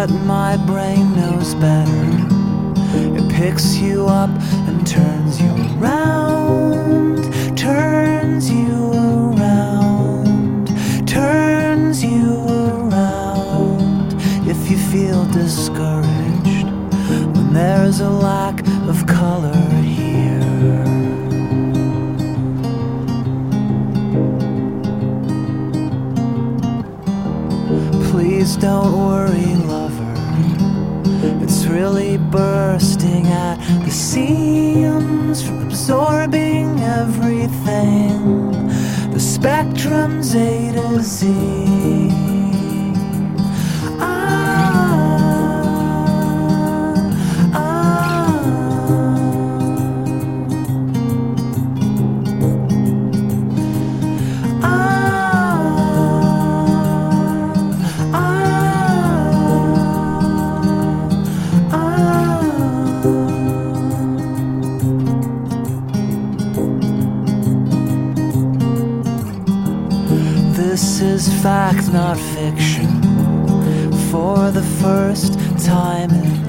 but my brain knows better. It picks you up and turns you around, turns you around, turns you around. If you feel discouraged when there's a lack of color here, please don't worry, lover. It's really bursting at the seams from absorbing everything. The spectrum's A to Z. This is fact, not fiction. For the first time in